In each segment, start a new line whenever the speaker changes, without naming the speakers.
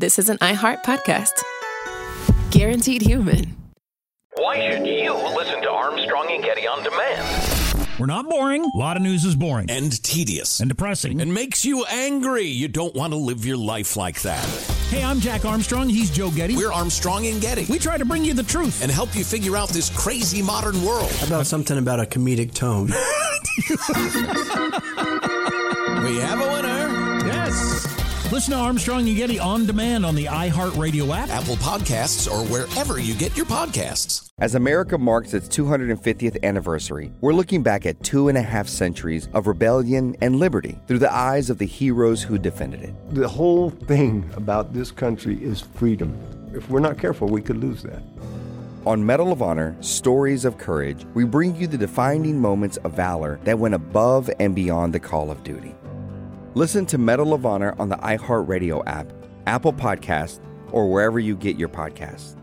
this is an iHeart podcast. Guaranteed human.
Why should you listen to Armstrong and Getty on demand?
We're not boring. A lot of news is boring.
And tedious.
And depressing.
And makes you angry. You don't want to live your life like that.
Hey, I'm Jack Armstrong. He's Joe Getty.
We're Armstrong and Getty.
We try to bring you the truth.
And help you figure out this crazy modern world.
How about something about a comedic tone?
We have a winner.
Yes. Listen to Armstrong and Getty on demand on the iHeartRadio app,
Apple Podcasts, or wherever you get your podcasts.
As America marks its 250th anniversary, we're looking back at 2.5 centuries of rebellion and liberty through the eyes of the heroes who defended it.
The whole thing about this country is freedom. If we're not careful, we could lose that.
On Medal of Honor, Stories of Courage, we bring you the defining moments of valor that went above and beyond the call of duty. Listen to Medal of Honor on the iHeartRadio app, Apple Podcasts, or wherever you get your podcasts.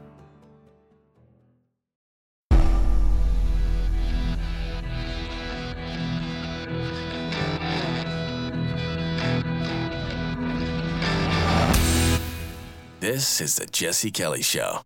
This is the Jesse Kelly Show.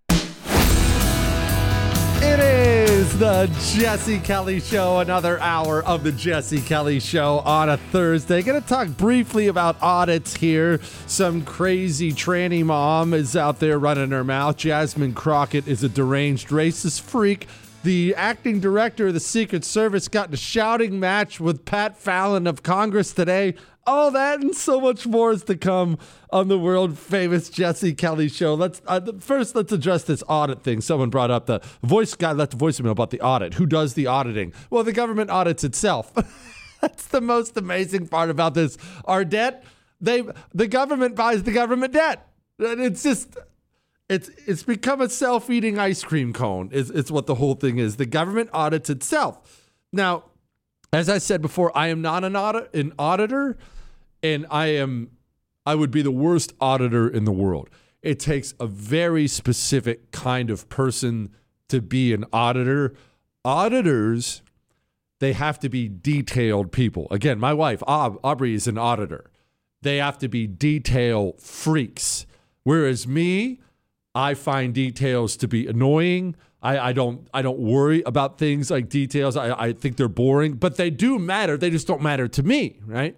It is the Jesse Kelly Show, another hour of the Jesse Kelly Show on a Thursday. Going to talk briefly about audits here. Some crazy tranny mom is out there running her mouth. Jasmine Crockett is a deranged racist freak. The acting director of the Secret Service got in a shouting match with Pat Fallon of Congress today. All that and so much more is to come on the world-famous Jesse Kelly Show. Let's address this audit thing. Someone brought up the voice guy left a voicemail about the audit. Who does the auditing? Well, the government audits itself. That's the most amazing part about this. Our debt, the government buys the government debt. It's just... It's become a self-eating ice cream cone. It's what the whole thing is. The government audits itself. Now, as I said before, I am not an auditor, and I would be the worst auditor in the world. It takes a very specific kind of person to be an auditor. Auditors, they have to be detailed people. Again, my wife, Aubrey, is an auditor. They have to be detail freaks. Whereas me, I find details to be annoying. I don't worry about things like details. I think they're boring, but they do matter. They just don't matter to me, right?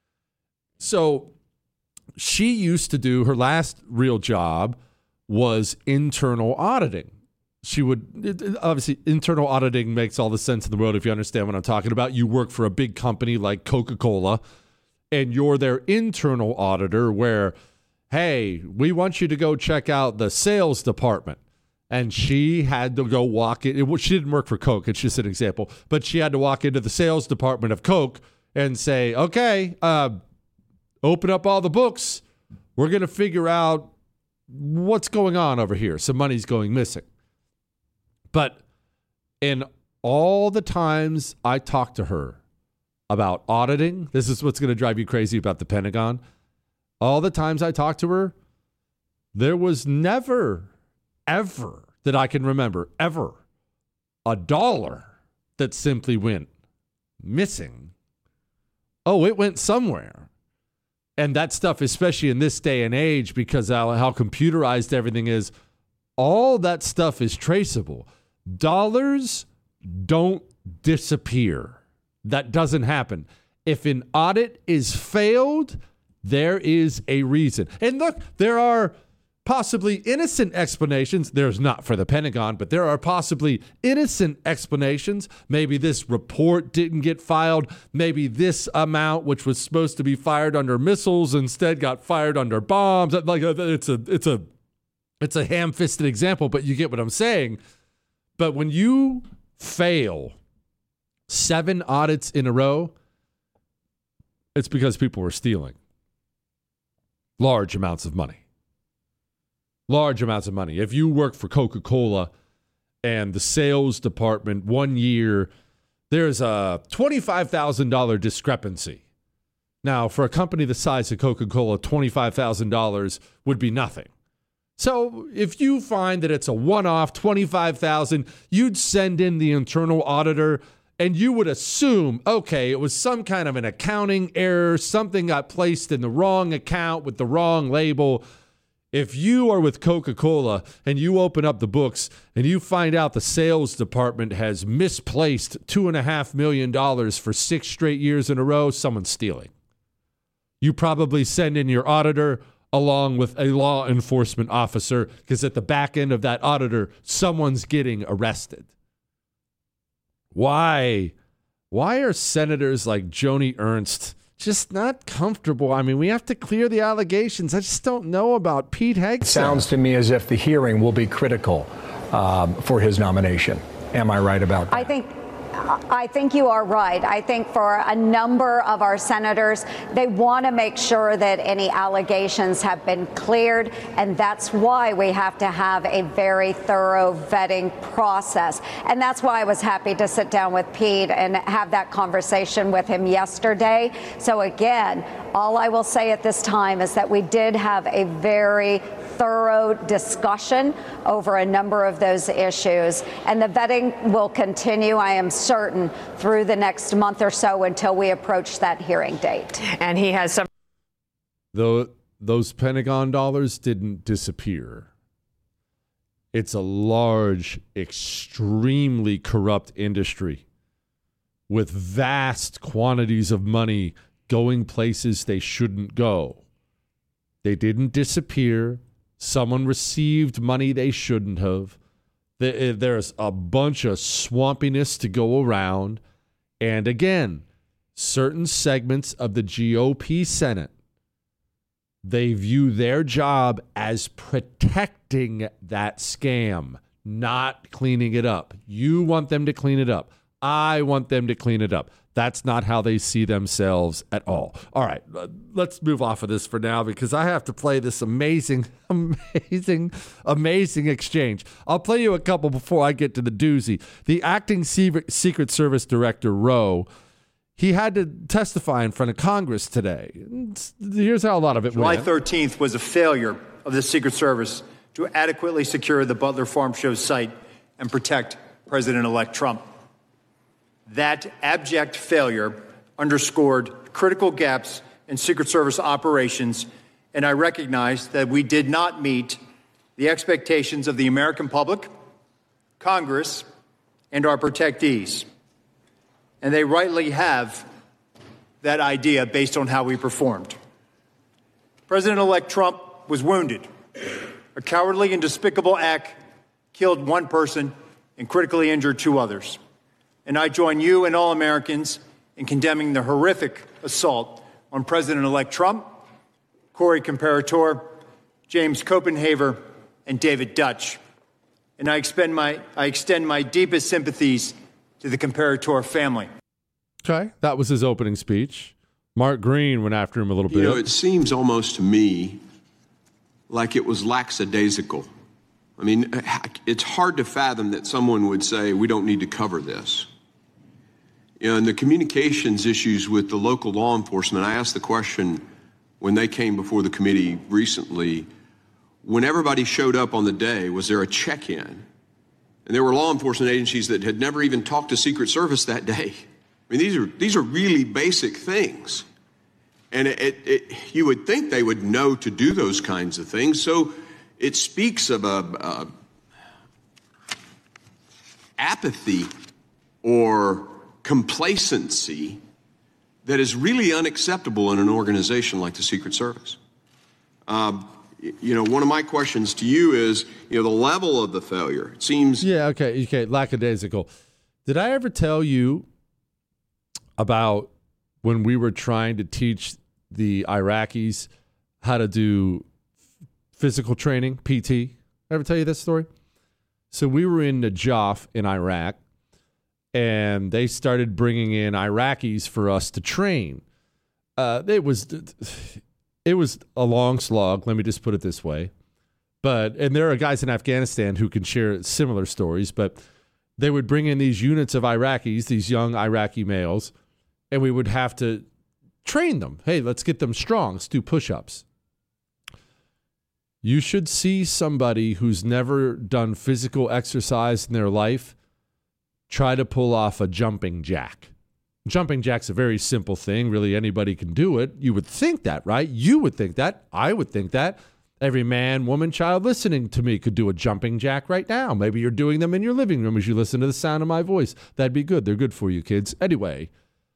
So she used to do, her last real job was internal auditing. Obviously, internal auditing makes all the sense in the world if you understand what I'm talking about. You work for a big company like Coca-Cola, and you're their internal auditor where, hey, we want you to go check out the sales department. And she had to go walk in. She didn't work for Coke. It's just an example. But she had to walk into the sales department of Coke and say, okay, open up all the books. We're going to figure out what's going on over here. Some money's going missing. But in all the times I talked to her about auditing, this is what's going to drive you crazy about the Pentagon. All the times I talked to her, there was never, ever, that I can remember, ever, a dollar that simply went missing. Oh, it went somewhere. And that stuff, especially in this day and age, because how computerized everything is, all that stuff is traceable. Dollars don't disappear. That doesn't happen. If an audit is failed, there is a reason. And look, there are possibly innocent explanations. There's not for the Pentagon, but there are possibly innocent explanations. Maybe this report didn't get filed. Maybe this amount, which was supposed to be fired under missiles, instead got fired under bombs. Like it's a ham-fisted example, but you get what I'm saying. But when you fail 7 audits in a row, it's because people were stealing large amounts of money. Large amounts of money. If you work for Coca-Cola and the sales department 1 year, there's a $25,000 discrepancy. Now, for a company the size of Coca-Cola, $25,000 would be nothing. So if you find that it's a one-off $25,000, you'd send in the internal auditor and you would assume, okay, it was some kind of an accounting error. Something got placed in the wrong account with the wrong label. If you are with Coca-Cola and you open up the books and you find out the sales department has misplaced $2.5 million for 6 straight years in a row, someone's stealing. You probably send in your auditor along with a law enforcement officer, because at the back end of that auditor, someone's getting arrested. Why are senators like Joni Ernst just not comfortable? I mean, we have to clear the allegations. I just don't know about Pete Hegseth.
Sounds to me as if the hearing will be critical for his nomination. Am I right about that?
I think you are right. I think for a number of our senators, they want to make sure that any allegations have been cleared, and that's why we have to have a very thorough vetting process. And that's why I was happy to sit down with Pete and have that conversation with him yesterday. So again, all I will say at this time is that we did have a very thorough discussion over a number of those issues, and the vetting will continue, I am certain, through the next month or so until we approach that hearing date.
And he has some.
Those Pentagon dollars didn't disappear. It's a large, extremely corrupt industry with vast quantities of money going places they shouldn't go. They didn't disappear. Someone received money they shouldn't have. There's a bunch of swampiness to go around. And again, certain segments of the GOP Senate, they view their job as protecting that scam, not cleaning it up. You want them to clean it up. I want them to clean it up. That's not how they see themselves at all. All right, let's move off of this for now because I have to play this amazing exchange. I'll play you a couple before I get to the doozy. The acting Secret Service Director, Rowe, he had to testify in front of Congress today. Here's how a lot of it
went.
July
13th was a failure of the Secret Service to adequately secure the Butler Farm Show site and protect President-elect Trump. That abject failure underscored critical gaps in Secret Service operations, and I recognize that we did not meet the expectations of the American public, Congress, and our protectees. And they rightly have that idea based on how we performed. President-elect Trump was wounded. A cowardly and despicable act killed one person and critically injured 2 others. And I join you and all Americans in condemning the horrific assault on President-elect Trump, Corey Comparator, James Copenhaver, and David Dutch. And I extend my deepest sympathies to the Comparator family.
Okay, that was his opening speech. Mark Green went after him a little bit.
You know, it seems almost to me like it was lackadaisical. I mean, it's hard to fathom that someone would say, we don't need to cover this. You know, and the communications issues with the local law enforcement, I asked the question when they came before the committee recently, when everybody showed up on the day, was there a check-in? And there were law enforcement agencies that had never even talked to Secret Service that day. I mean, these are really basic things. And you would think they would know to do those kinds of things. So it speaks of a apathy or complacency that is really unacceptable in an organization like the Secret Service. You know, one of my questions to you is, you know, the level of the failure. It seems...
Yeah, okay, lackadaisical. Did I ever tell you about when we were trying to teach the Iraqis how to do physical training, PT? Ever tell you this story? So we were in Najaf in Iraq, and they started bringing in Iraqis for us to train. It was a long slog, let me just put it this way. And there are guys in Afghanistan who can share similar stories, but they would bring in these units of Iraqis, these young Iraqi males, and we would have to train them. Hey, let's get them strong. Let's do push-ups. You should see somebody who's never done physical exercise in their life try to pull off a jumping jack. Jumping jack's a very simple thing. Really, anybody can do it. You would think that, right? You would think that. I would think that. Every man, woman, child listening to me could do a jumping jack right now. Maybe you're doing them in your living room as you listen to the sound of my voice. That'd be good. They're good for you, kids. Anyway,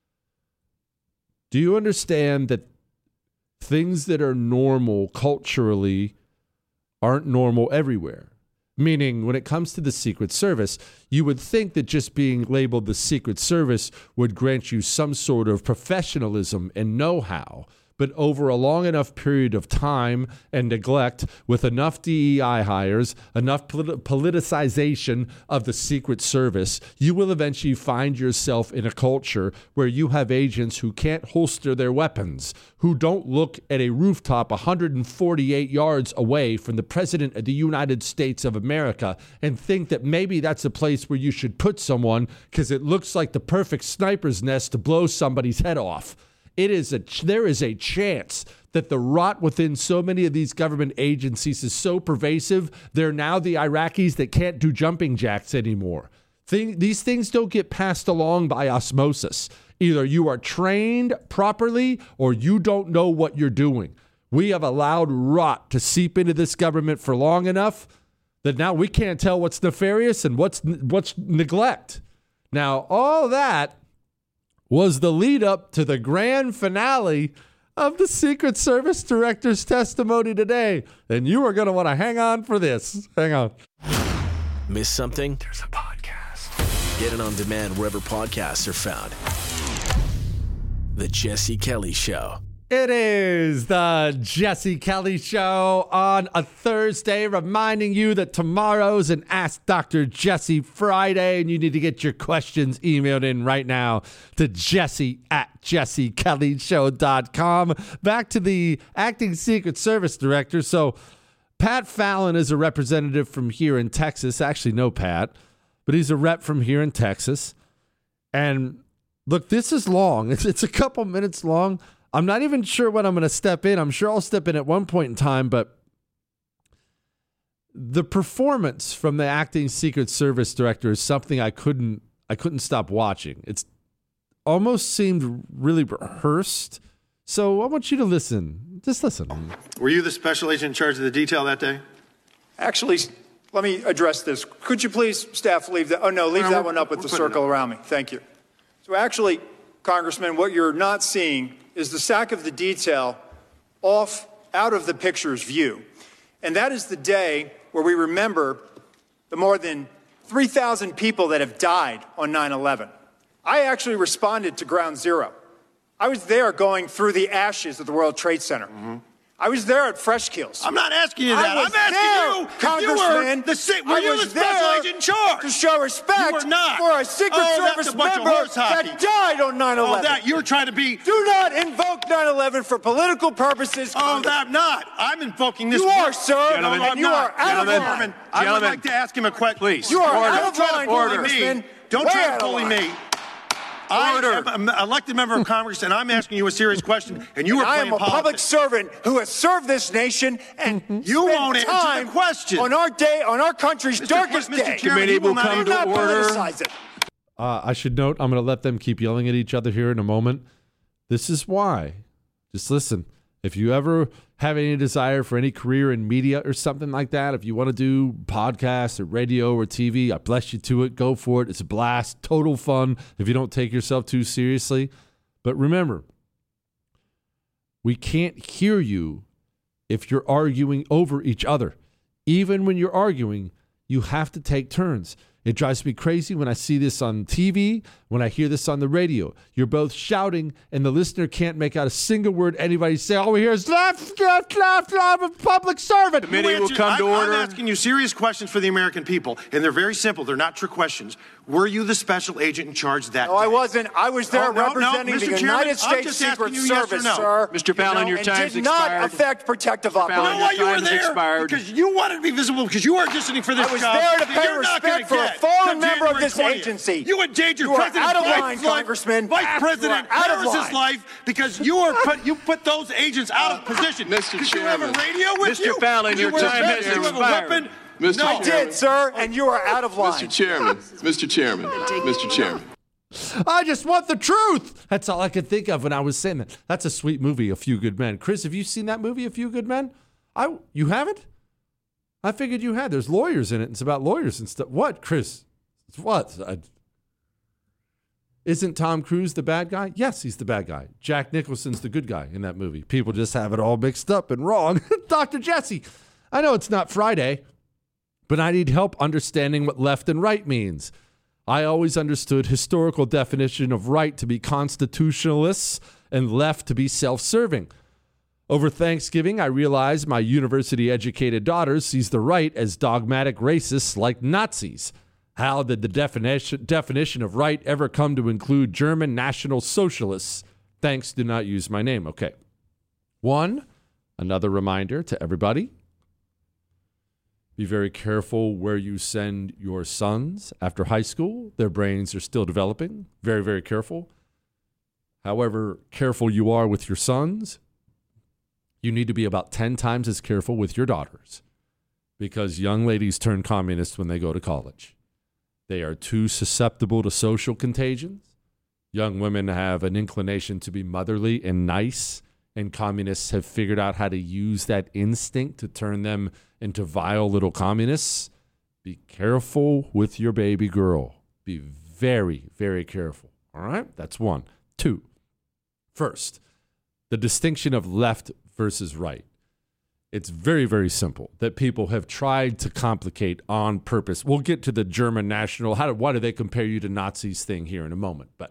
do you understand that things that are normal culturally aren't normal everywhere? Meaning, when it comes to the Secret Service, you would think that just being labeled the Secret Service would grant you some sort of professionalism and know-how. But over a long enough period of time and neglect, with enough DEI hires, enough politicization of the Secret Service, you will eventually find yourself in a culture where you have agents who can't holster their weapons, who don't look at a rooftop 148 yards away from the President of the United States of America and think that maybe that's a place where you should put someone because it looks like the perfect sniper's nest to blow somebody's head off. There is a chance that the rot within so many of these government agencies is so pervasive, they're now the Iraqis that can't do jumping jacks anymore. These things don't get passed along by osmosis. Either you are trained properly or you don't know what you're doing. We have allowed rot to seep into this government for long enough that now we can't tell what's nefarious and what's neglect. Now, all that was the lead up to the grand finale of the Secret Service director's testimony today. And you are going to want to hang on for this. Hang on.
Miss something? There's a podcast. Get it on demand wherever podcasts are found. The Jesse Kelly Show.
It is the Jesse Kelly Show on a Thursday, reminding you that tomorrow's an Ask Dr. Jesse Friday, and you need to get your questions emailed in right now to jesse@jessekellyshow.com. Back to the acting Secret Service director. So Pat Fallon is a representative from here in Texas. Actually, no Pat, but he's a rep from here in Texas. And look, this is long. It's a couple minutes long. I'm not even sure when I'm going to step in. I'm sure I'll step in at one point in time, but the performance from the acting Secret Service director is something I couldn't stop watching. It's almost seemed really rehearsed. So I want you to listen. Just listen.
Were you the special agent in charge of the detail that day?
Actually, let me address this. Could you please, staff, leave that? Oh, no, leave that one up with the circle around me. Thank you. So actually, Congressman, what you're not seeing is the sack of the detail out of the picture's view. And that is the day where we remember the more than 3,000 people that have died on 9/11. I actually responded to Ground Zero. I was there going through the ashes of the World Trade Center. Mm-hmm. I was there at Fresh Kills.
I'm not asking you that. I'm asking you,
Congressman.
Were you the special agent in charge?
To show respect for a Secret Service member that died on 9/11.
Oh, that you're trying to be.
Do not invoke 9/11 for political purposes.
Oh, I'm not. I'm invoking this.
You are, sir.
Gentlemen,
and you are out of line.
I would like to ask him a question.
Please. You are out of line, Congressman.
Don't try to bully me. I am an elected member of Congress, and I'm asking you a serious question, and you are playing politics.
I am a public servant who has served this nation, and
you won't answer the question.
On our country's darkest day.
Mr. Committee will come to order.
I should note, I'm going to let them keep yelling at each other here in a moment. This is why. Just listen. If you ever have any desire for any career in media or something like that, if you want to do podcasts or radio or TV, I bless you to it. Go for it. It's a blast. Total fun if you don't take yourself too seriously. But remember, we can't hear you if you're arguing over each other. Even when you're arguing, you have to take turns. It drives me crazy when I see this on TV, when I hear this on the radio. You're both shouting, and the listener can't make out a single word anybody say. All we hear is left, a public servant.
The committee will come to order. I'm asking you serious questions for the American people, and they're very simple. They're not trick questions. Were you the special agent in charge that day?
No, I wasn't. I was there representing the United States Secret Service, sir.
Mr. Fallon, your time's
expired. It did not affect protective operations.
You know why you were there? Because you wanted to be visible, because you are auditioning for this job.
I was there to pay respect for a fallen member of this agency.
You endangered President
Biden's
Congressman, Vice President Harris's life because you put those agents out of position.
Mr.
Did you have a radio with you?
Mr. Fallon, your time has expired.
I did, sir, and you are out of line.
Mr. Chairman.
I just want the truth. That's all I could think of when I was saying that. That's a sweet movie, A Few Good Men. Chris, have you seen that movie, A Few Good Men? You haven't? I figured you had. There's lawyers in it. It's about lawyers and stuff. What, Chris? What? Isn't Tom Cruise the bad guy? Yes, he's the bad guy. Jack Nicholson's the good guy in that movie. People just have it all mixed up and wrong. Dr. Jesse, I know it's not Friday, but I need help understanding what left and right means. I always understood historical definition of right to be constitutionalists and left to be self-serving. Over Thanksgiving, I realized my university-educated daughter sees the right as dogmatic racists like Nazis. How did the definition of right ever come to include German National Socialists? Thanks, do not use my name. Okay. Another reminder to everybody. Be very careful where you send your sons after high school. Their brains are still developing. Very, very careful. However careful you are with your sons, you need to be about 10 times as careful with your daughters, because young ladies turn communists when they go to college. They are too susceptible to social contagions. Young women have an inclination to be motherly and nice, and communists have figured out how to use that instinct to turn them into vile little communists. Be careful with your baby girl. Be very, very careful. All right? That's 1. 2. First, the distinction of left versus right. It's very, very simple that people have tried to complicate on purpose. We'll get to the German national, why do they compare you to Nazis thing here in a moment. But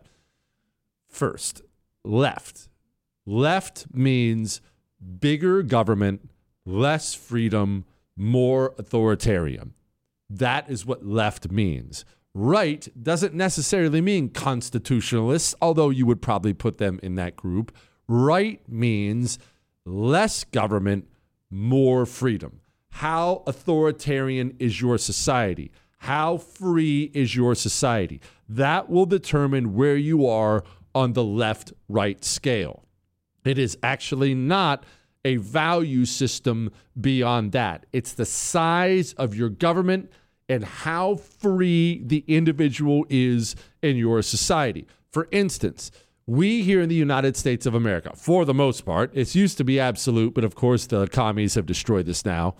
first, left. Left means bigger government, less freedom, more authoritarian. That is what left means. Right doesn't necessarily mean constitutionalists, although you would probably put them in that group. Right means less government, more freedom. How authoritarian is your society? How free is your society? That will determine where you are on the left-right scale. It is actually not a value system beyond that. It's the size of your government and how free the individual is in your society. For instance, we here in the United States of America, for the most part, it used to be absolute, but of course the commies have destroyed this now.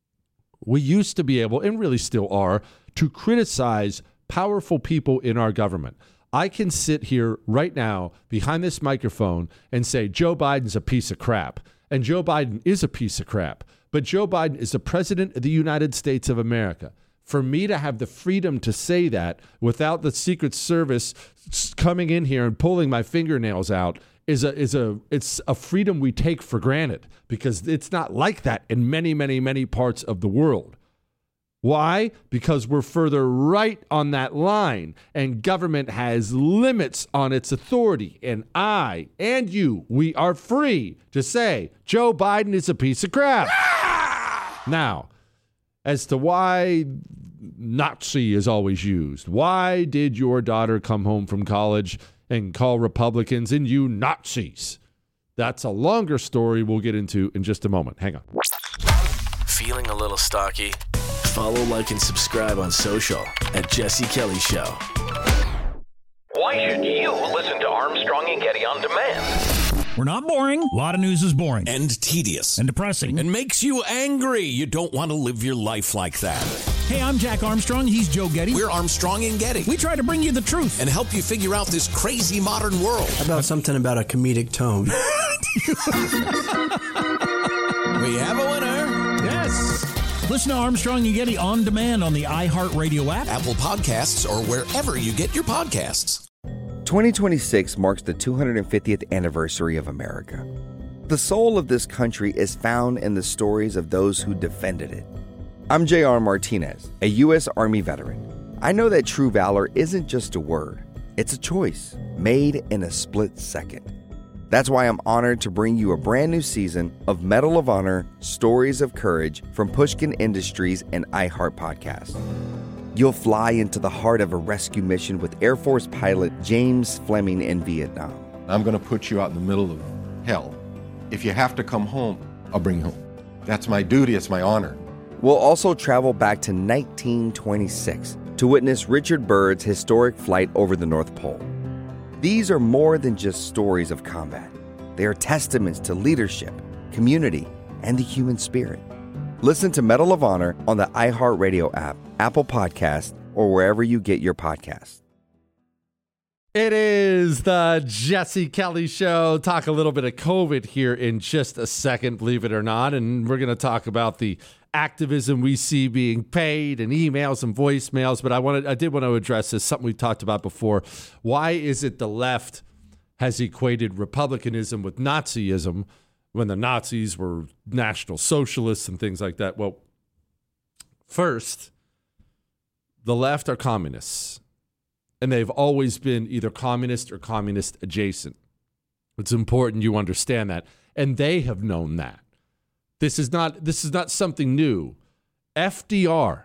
We used to be able, and really still are, to criticize powerful people in our government. I can sit here right now behind this microphone and say Joe Biden's a piece of crap. And Joe Biden is a piece of crap. But Joe Biden is the president of the United States of America. For me to have the freedom to say that without the Secret Service coming in here and pulling my fingernails out it's a freedom we take for granted, because it's not like that in many, many, many parts of the world. Why? Because we're further right on that line, and government has limits on its authority. And I and you, we are free to say Joe Biden is a piece of crap. Now, as to why Nazi is always used. Why did your daughter come home from college and call Republicans and you Nazis? That's a longer story we'll get into in just a moment. Hang on.
Feeling a little stocky? Follow, like, and subscribe on social at Jesse Kelly Show.
Why should you listen to Armstrong and Getty on demand?
We're not boring. A lot of news is boring.
And tedious.
And depressing.
And makes you angry. You don't want to live your life like that.
Hey, I'm Jack Armstrong. He's Joe Getty.
We're Armstrong and Getty.
We try to bring you the truth.
And help you figure out this crazy modern world.
How about something about a comedic tone?
We have a winner.
Yes. Listen to Armstrong and Getty on demand on the iHeartRadio app,
Apple Podcasts, or wherever you get your podcasts.
2026 marks the 250th anniversary of America. The soul of this country is found in the stories of those who defended it. I'm J.R. Martinez, a U.S. Army veteran. I know that true valor isn't just a word. It's a choice made in a split second. That's why I'm honored to bring you a brand new season of Medal of Honor Stories of Courage from Pushkin Industries and iHeart Podcast. You'll fly into the heart of a rescue mission with Air Force pilot James Fleming in Vietnam.
I'm going to put you out in the middle of hell. If you have to come home, I'll bring you home. That's my duty. It's my honor.
We'll also travel back to 1926 to witness Richard Byrd's historic flight over the North Pole. These are more than just stories of combat. They are testaments to leadership, community, and the human spirit. Listen to Medal of Honor on the iHeartRadio app, Apple Podcast, or wherever you get your podcasts.
It is the Jesse Kelly Show. Talk a little bit of COVID here in just a second, believe it or not. And we're going to talk about the activism we see being paid and emails and voicemails. But I did want to address this, something we've talked about before. Why is it the left has equated republicanism with Nazism when the Nazis were National Socialists and things like that? Well, first, the left are communists. And they've always been either communist or communist adjacent. It's important you understand that. And they have known that. This is not something new. FDR,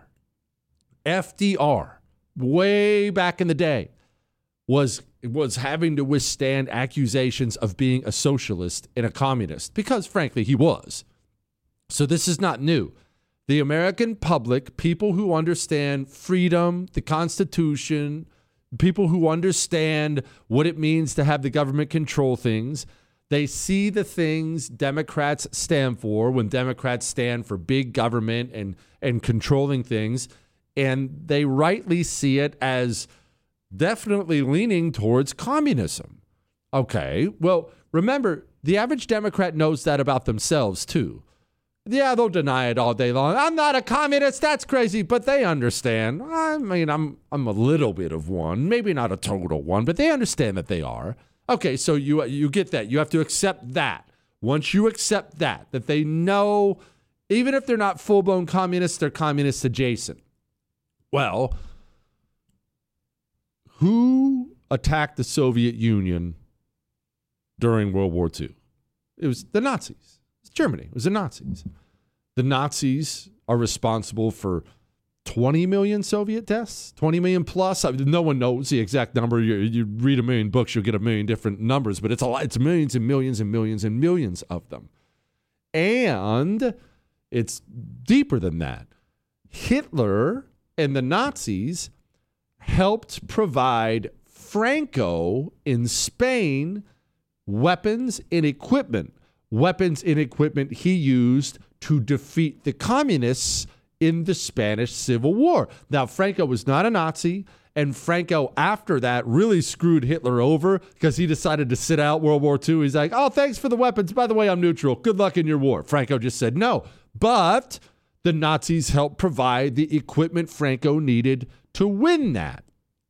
way back in the day, was having to withstand accusations of being a socialist and a communist, because frankly, he was. So this is not new. The American public, people who understand freedom, the Constitution, people who understand what it means to have the government control things, they see the things Democrats stand for when Democrats stand for big government and controlling things, and they rightly see it as definitely leaning towards communism. Okay, well, remember, the average Democrat knows that about themselves, too. Yeah, they'll deny it all day long. I'm not a communist. That's crazy. But they understand. I mean, I'm a little bit of one, maybe not a total one, but they understand that they are. Okay, so you get that. You have to accept that. Once you accept that they know, even if they're not full-blown communists, they're communist adjacent. Well, who attacked the Soviet Union during World War II? It was the Nazis. Germany. It was the Nazis. The Nazis are responsible for 20 million Soviet deaths, 20 million plus. No one knows the exact number. You read a million books, you'll get a million different numbers, but it's a lot. It's millions and millions and millions and millions of them. And it's deeper than that. Hitler and the Nazis helped provide Franco in Spain weapons and equipment he used to defeat the communists in the Spanish Civil War. Now, Franco was not a Nazi, and Franco, after that, really screwed Hitler over because he decided to sit out World War II. He's like, oh, thanks for the weapons. By the way, I'm neutral. Good luck in your war. Franco just said no. But the Nazis helped provide the equipment Franco needed to win that.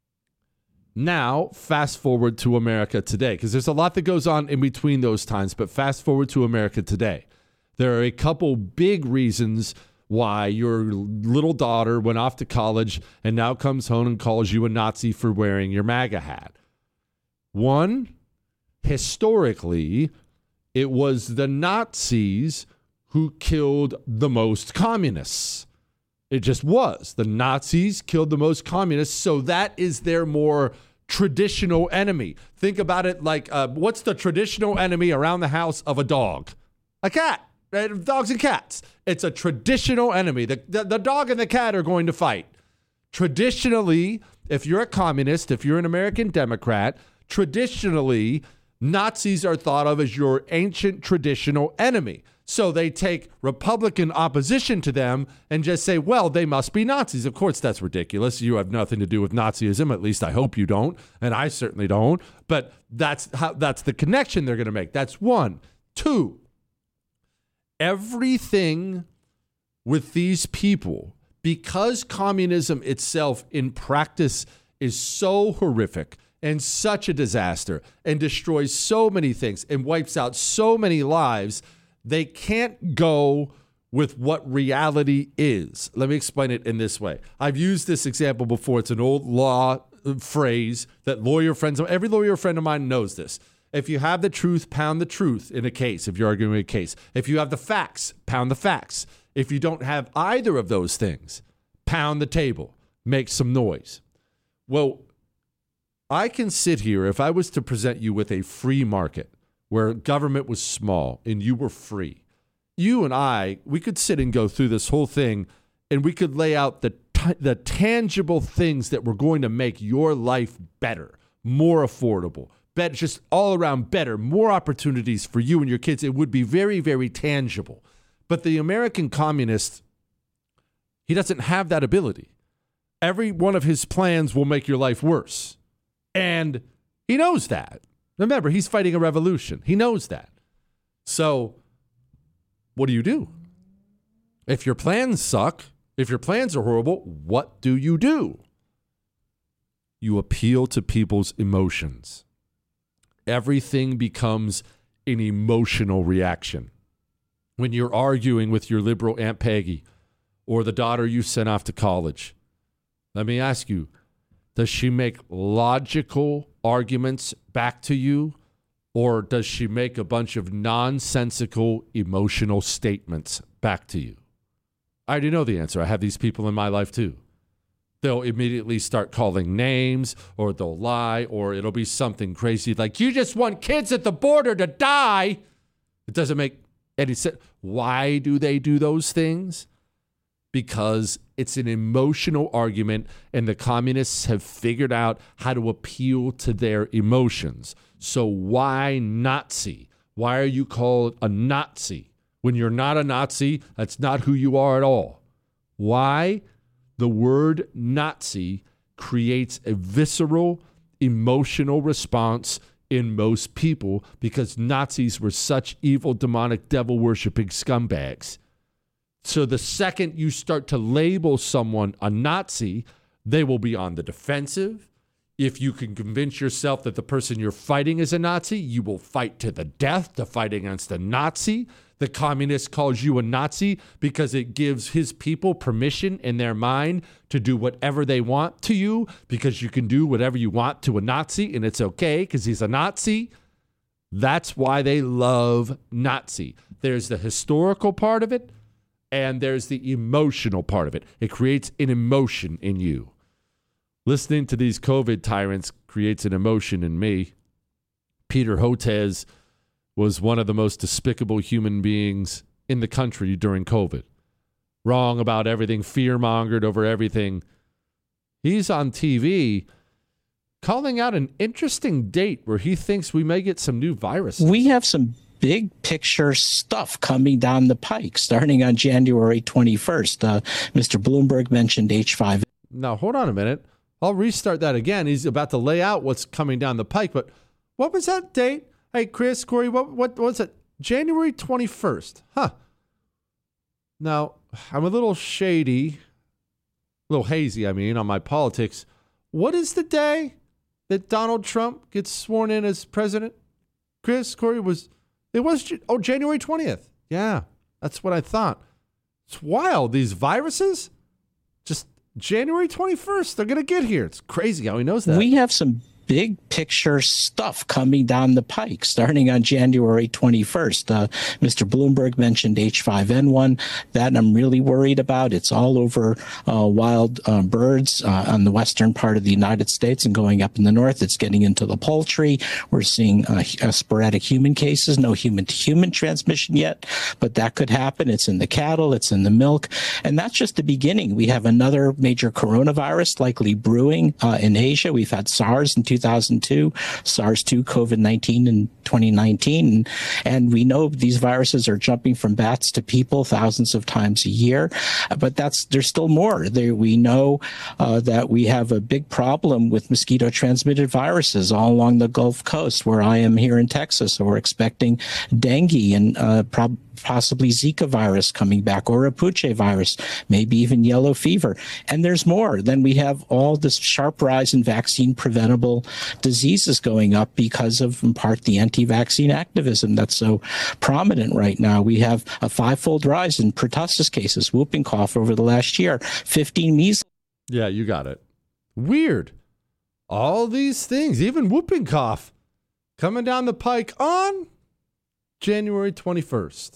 Now, fast forward to America today, because there's a lot that goes on in between those times, but fast forward to America today. There are a couple big reasons why your little daughter went off to college and now comes home and calls you a Nazi for wearing your MAGA hat. One, historically, it was the Nazis who killed the most communists. It just was. The Nazis killed the most communists, so that is their more traditional enemy. Think about it like, what's the traditional enemy around the house of a dog? A cat. Right? Dogs and cats. It's a traditional enemy. The dog and the cat are going to fight. Traditionally, if you're a communist, if you're an American Democrat, traditionally, Nazis are thought of as your ancient traditional enemy. So they take Republican opposition to them and just say, well, they must be Nazis. Of course, that's ridiculous. You have nothing to do with Nazism. At least I hope you don't. And I certainly don't. But that's the connection they're going to make. That's one. Two, everything with these people, because communism itself in practice is so horrific and such a disaster and destroys so many things and wipes out so many lives, they can't go with what reality is. Let me explain it in this way. I've used this example before. It's an old law phrase that every lawyer friend of mine knows this. If you have the truth, pound the truth in a case, if you're arguing a case. If you have the facts, pound the facts. If you don't have either of those things, pound the table, make some noise. Well, I can sit here, if I was to present you with a free market where government was small and you were free, you and I, we could sit and go through this whole thing and we could lay out the tangible things that were going to make your life better, more affordable, better, just all around better, more opportunities for you and your kids. It would be very, very tangible. But the American communist, he doesn't have that ability. Every one of his plans will make your life worse. And he knows that. Remember, he's fighting a revolution. He knows that. So what do? If your plans suck, if your plans are horrible, what do? You appeal to people's emotions. Everything becomes an emotional reaction. When you're arguing with your liberal Aunt Peggy or the daughter you sent off to college, let me ask you, does she make logical arguments back to you, or does she make a bunch of nonsensical emotional statements back to you? I already know the answer. I have these people in my life too. They'll immediately start calling names, or they'll lie, or it'll be something crazy like, you just want kids at the border to die. It doesn't make any sense. Why do they do those things? Because it's an emotional argument, and the communists have figured out how to appeal to their emotions. So why Nazi? Why are you called a Nazi? When you're not a Nazi, that's not who you are at all. Why? The word Nazi creates a visceral, emotional response in most people because Nazis were such evil, demonic, devil-worshipping scumbags. So the second you start to label someone a Nazi, they will be on the defensive. If you can convince yourself that the person you're fighting is a Nazi, you will fight to the death to fight against a Nazi. The communist calls you a Nazi because it gives his people permission in their mind to do whatever they want to you, because you can do whatever you want to a Nazi and it's okay because he's a Nazi. That's why they love Nazi. There's the historical part of it, and there's the emotional part of it. It creates an emotion in you. Listening to these COVID tyrants creates an emotion in me. Peter Hotez was one of the most despicable human beings in the country during COVID. Wrong about everything, fear-mongered over everything. He's on TV calling out an interesting date where he thinks we may get some new viruses.
We have some big picture stuff coming down the pike starting on January 21st. Mr. Bloomberg mentioned H5.
Now, hold on a minute. I'll restart that again. He's about to lay out what's coming down the pike, but what was that date? Hey, Chris, Corey, what was it? January 21st. Huh. Now, I'm a little shady, a little hazy, on my politics. What is the day that Donald Trump gets sworn in as president? Chris, Corey, January 20th. Yeah, that's what I thought. It's wild. These viruses, just January 21st, they're going to get here. It's crazy how he knows that.
We have some big picture stuff coming down the pike starting on January 21st. Mr. Bloomberg mentioned H5N1. That I'm really worried about. It's all over wild birds on the western part of the United States and going up in the north. It's getting into the poultry. We're seeing sporadic human cases, no human-to-human transmission yet, but that could happen. It's in the cattle, it's in the milk, and that's just the beginning. We have another major coronavirus likely brewing in Asia. We've had SARS in 2002, SARS-2, COVID-19 in 2019. And we know these viruses are jumping from bats to people thousands of times a year. But there's still more. We know that we have a big problem with mosquito-transmitted viruses all along the Gulf Coast, where I am here in Texas. So we're expecting dengue and possibly Zika virus coming back, or a Puche virus, maybe even yellow fever. And there's more. Then we have all this sharp rise in vaccine-preventable diseases going up because of, in part, the anti-vaccine activism that's so prominent right now. We have a 5-fold rise in pertussis cases, whooping cough over the last year, 15 measles.
Yeah, you got it. Weird. All these things, even whooping cough, coming down the pike on January 21st.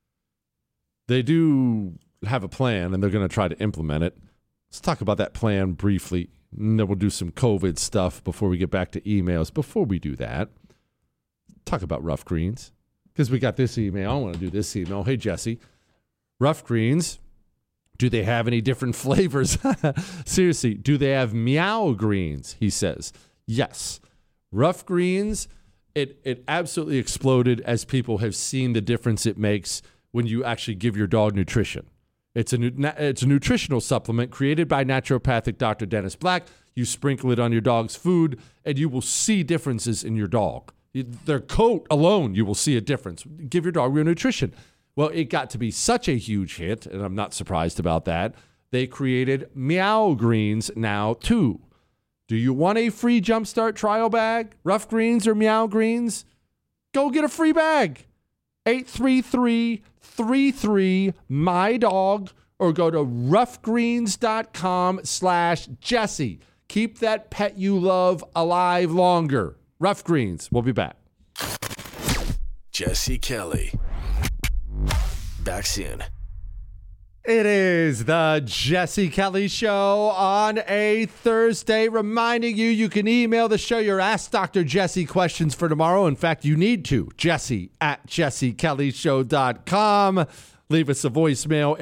They do have a plan, and they're going to try to implement it. Let's talk about that plan briefly, and then we'll do some COVID stuff before we get back to emails. Before we do that, talk about Rough Greens, because we got this email. I want to do this email. Hey, Jesse, Rough Greens, do they have any different flavors? Seriously, do they have meow greens? He says. Yes. Rough Greens, it absolutely exploded as people have seen the difference it makes when you actually give your dog nutrition. It's a nutritional supplement created by naturopathic Dr. Dennis Black. You sprinkle it on your dog's food, and you will see differences in your dog. Their coat alone, you will see a difference. Give your dog real nutrition. Well, it got to be such a huge hit, and I'm not surprised about that. They created Meow Greens now, too. Do you want a free Jumpstart trial bag? Rough Greens or Meow Greens? Go get a free bag. 833-33-MY-DOG or go to roughgreens.com/Jesse. Keep that pet you love alive longer. Rough Greens. We'll be back.
Jesse Kelly. Back soon.
It is the Jesse Kelly Show on a Thursday, reminding you can email the show your Ask Dr. Jesse questions for tomorrow. In fact, you need to. Jesse@jessekellyshow.com. Leave us a voicemail,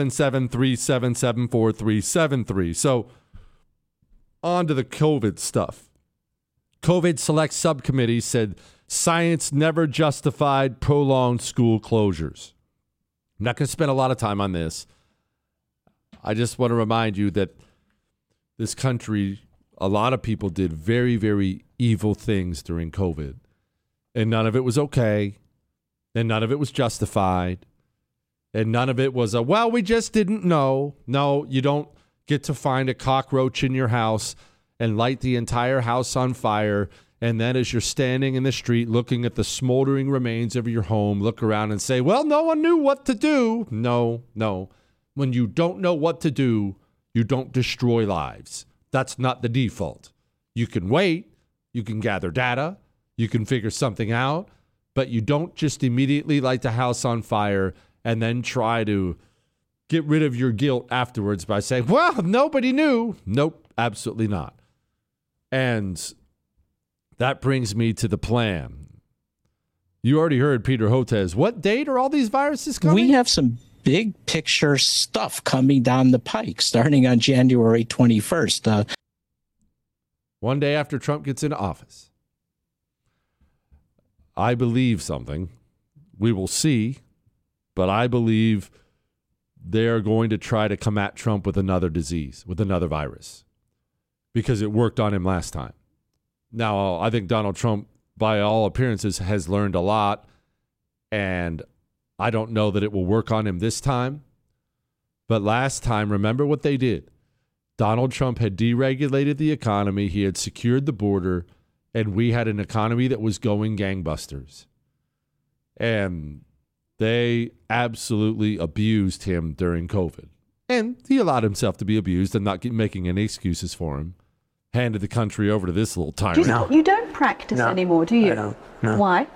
877-377-4373. So, on to the COVID stuff. COVID Select Subcommittee said science never justified prolonged school closures. I'm not going to spend a lot of time on this. I just want to remind you that this country, a lot of people did very, very evil things during COVID. And none of it was okay. And none of it was justified. And none of it was we just didn't know. No, you don't get to find a cockroach in your house and light the entire house on fire. And then as you're standing in the street looking at the smoldering remains of your home, look around and say, well, no one knew what to do. No. When you don't know what to do, you don't destroy lives. That's not the default. You can wait. You can gather data. You can figure something out. But you don't just immediately light the house on fire and then try to get rid of your guilt afterwards by saying, well, nobody knew. Nope, absolutely not. And that brings me to the plan. You already heard Peter Hotez. What date are all these viruses coming?
We have some big picture stuff coming down the pike starting on January 21st.
One day after Trump gets into office. I believe something. We will see. But I believe they're going to try to come at Trump with another disease, with another virus. Because it worked on him last time. Now, I think Donald Trump, by all appearances, has learned a lot, and I don't know that it will work on him this time. But last time, remember what they did. Donald Trump had deregulated the economy, he had secured the border, and we had an economy that was going gangbusters. And they absolutely abused him during COVID. And he allowed himself to be abused and not making any excuses for him. Handed the country over to this little tyrant.
You don't practice anymore, do you?
I don't. No.
Why?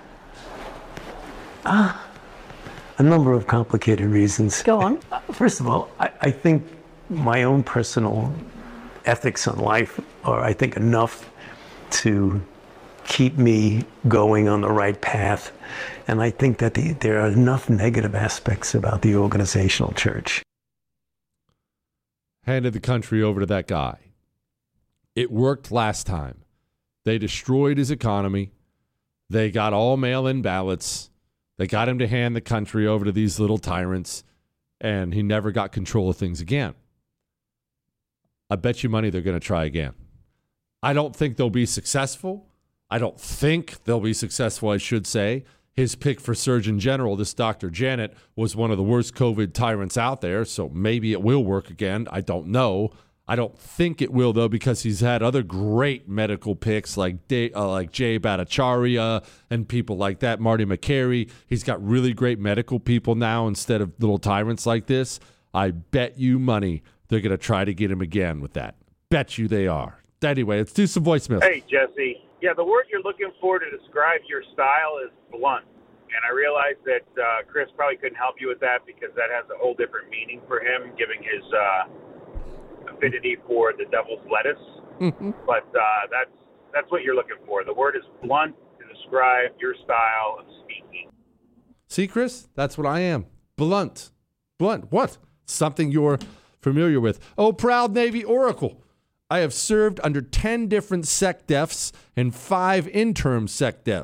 A number of complicated reasons.
Go on.
First of all, I think my own personal ethics on life are, I think, enough to keep me going on the right path. And I think that there are enough negative aspects about the organizational church.
Handed the country over to that guy. It worked last time. They destroyed his economy. They got all mail-in ballots. They got him to hand the country over to these little tyrants, and he never got control of things again. I bet you money they're going to try again. I don't think they'll be successful. I should say. His pick for Surgeon General, this Dr. Janet, was one of the worst COVID tyrants out there, so maybe it will work again. I don't know. I don't think it will, though, because he's had other great medical picks like Jay Bhattacharya and people like that, Marty Makary. He's got really great medical people now instead of little tyrants like this. I bet you money they're going to try to get him again with that. Bet you they are. Anyway, let's do some voicemails.
Hey, Jesse. Yeah, the word you're looking for to describe your style is blunt. And I realize that Chris probably couldn't help you with that because that has a whole different meaning for him, giving his affinity for the devil's lettuce.
Mm-hmm.
But that's what you're looking for. The word is blunt to describe your style of speaking.
See, Chris? That's what I am. Blunt. Blunt. What? Something you're familiar with. Oh, proud Navy Oracle. I have served under 10 different SecDefs and 5 interim SecDefs.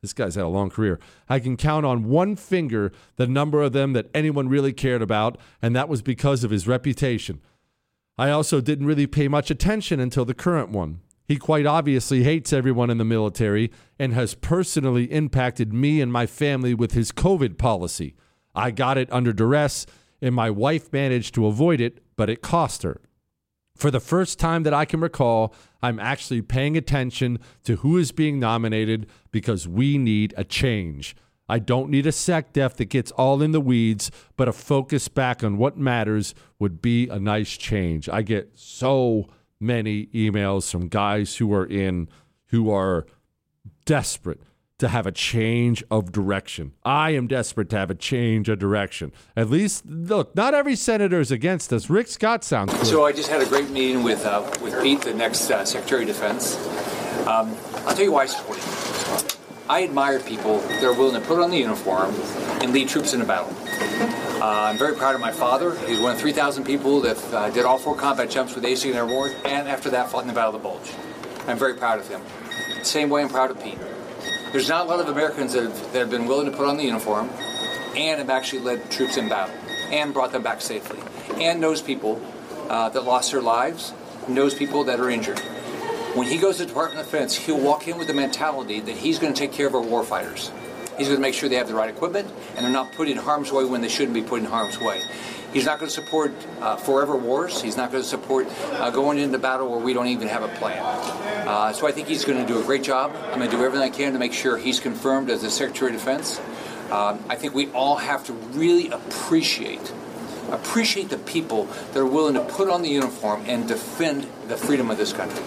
This guy's had a long career. I can count on one finger the number of them that anyone really cared about, and that was because of his reputation. I also didn't really pay much attention until the current one. He quite obviously hates everyone in the military and has personally impacted me and my family with his COVID policy. I got it under duress, and my wife managed to avoid it, but it cost her. For the first time that I can recall, I'm actually paying attention to who is being nominated because we need a change. I don't need a SecDef that gets all in the weeds, but a focus back on what matters would be a nice change. I get so many emails from guys who are desperate to have a change of direction. I am desperate to have a change of direction. At least, look, not every senator is against us. Rick Scott sounds good.
So I just had a great meeting with Pete, the next Secretary of Defense. I'll tell you why I support him. I admire people that are willing to put on the uniform and lead troops into battle. I'm very proud of my father. He's one of 3,000 people that did all 4 combat jumps with the 82nd Airborne, and after that fought in the Battle of the Bulge. I'm very proud of him. Same way I'm proud of Pete. There's not a lot of Americans that have been willing to put on the uniform and have actually led troops in battle and brought them back safely, and knows people that lost their lives, knows people that are injured. When he goes to the Department of Defense, he'll walk in with the mentality that he's going to take care of our warfighters. He's going to make sure they have the right equipment and they're not put in harm's way when they shouldn't be put in harm's way. He's not going to support forever wars. He's not going to support going into battle where we don't even have a plan. So I think he's going to do a great job. I'm going to do everything I can to make sure he's confirmed as the Secretary of Defense. I think we all have to really appreciate the people that are willing to put on the uniform and defend the freedom of this country.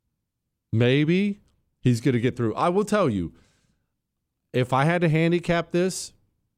Maybe he's going to get through. I will tell you, if I had to handicap this,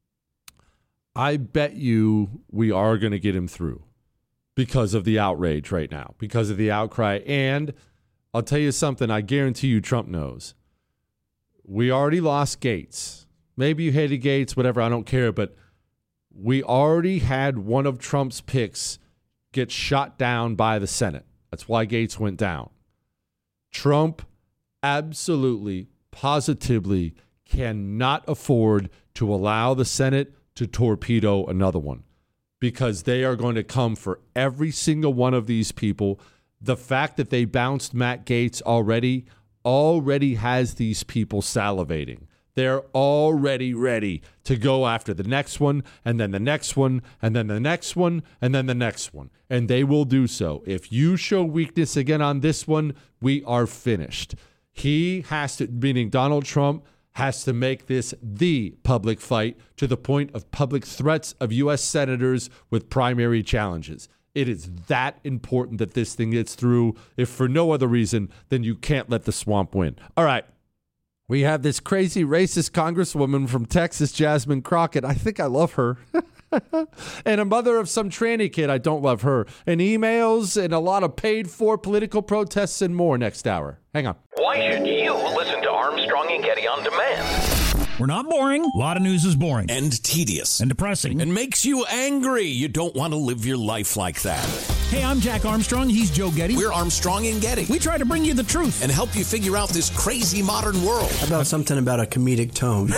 I bet you we are going to get him through because of the outrage right now, because of the outcry. And I'll tell you something, I guarantee you Trump knows. We already lost Gates. Maybe you hated Gates, whatever, I don't care. But we already had one of Trump's picks get shot down by the Senate. That's why Gates went down. Trump absolutely, positively cannot afford to allow the Senate to torpedo another one because they are going to come for every single one of these people. The fact that they bounced Matt Gaetz already has these people salivating. They're already ready to go after the next one, and then the next one, and then the next one, and then the next one. And they will do so. If you show weakness again on this one, we are finished. He has to, meaning Donald Trump, has to make this the public fight to the point of public threats of U.S. senators with primary challenges. It is that important that this thing gets through. If for no other reason, then you can't let the swamp win. All right. We have this crazy racist congresswoman from Texas, Jasmine Crockett. I think I love her. And a mother of some tranny kid. I don't love her. And emails and a lot of paid for political protests and more next hour. Hang on.
Why should you listen to Armstrong and Getty on demand?
We're not boring. A lot of news is boring.
And tedious.
And depressing.
And makes you angry. You don't want to live your life like that.
Hey, I'm Jack Armstrong. He's Joe Getty.
We're Armstrong and Getty.
We try to bring you the truth.
And help you figure out this crazy modern world.
How about something about a comedic tone?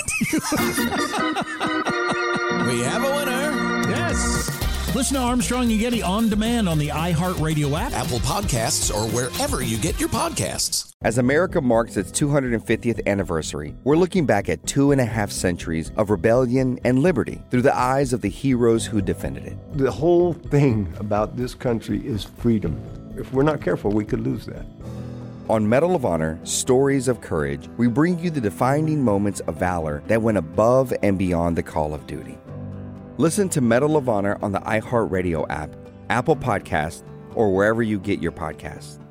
We have a winner.
Yes. Listen to Armstrong and Getty on demand on the iHeartRadio app,
Apple Podcasts, or wherever you get your podcasts.
As America marks its 250th anniversary, we're looking back at 2.5 centuries of rebellion and liberty through the eyes of the heroes who defended it.
The whole thing about this country is freedom. If we're not careful, we could lose that.
On Medal of Honor, Stories of Courage, we bring you the defining moments of valor that went above and beyond the call of duty. Listen to Medal of Honor on the iHeartRadio app, Apple Podcasts, or wherever you get your podcasts.